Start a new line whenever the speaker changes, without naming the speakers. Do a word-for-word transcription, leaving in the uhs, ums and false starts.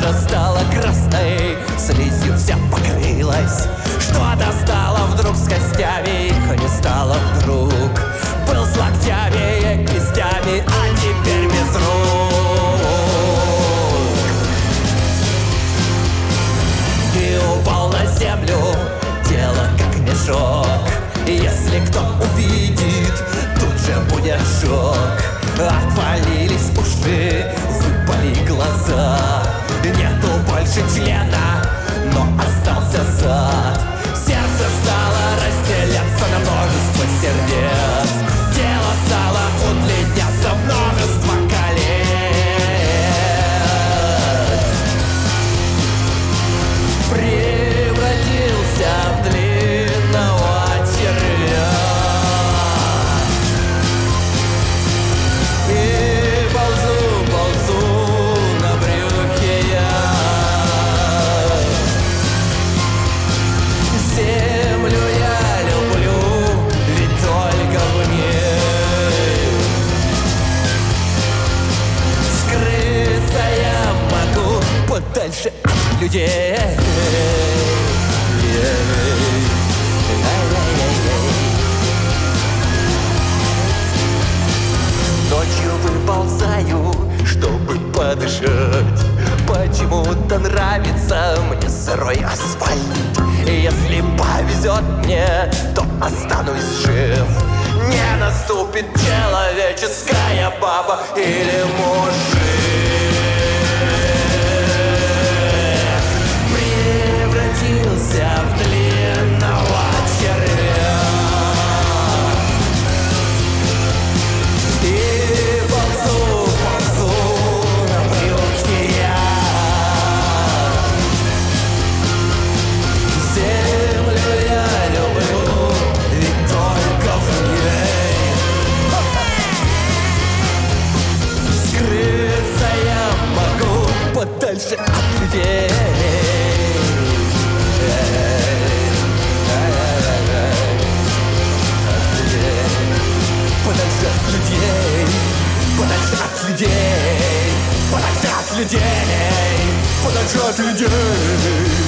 Кожа стала красной, слизью вся покрылась. Что-то стало вдруг с костями, их не стало вдруг. Был с локтями и кистями, а теперь без рук. И упал на землю, тело как мешок. И если кто увидит, тут же будет шок. Отвалились уши, выпали глаза. Нету больше члена, но остался зад. Сердце стало разделяться на множество сердец. Тело стало удлиняться в множество колец. Превратился в длинного червя. И ползу, ползу на брюхе я. Землю я люблю, ведь только в ней скрыться я могу подальше от людей. Ночью выползаю, чтобы подышать. Почему-то нравится мне сырой асфальт. И если повезет мне, то останусь жив. Не наступит человеческая баба или мужик. Превратился в длинного червя. И ползу, ползу на брюхе я. Землю я люблю, ведь только в ней скрыться я могу подальше от людей. Подальше от людей, подальше от людей, подальше от людей, подальше от людей.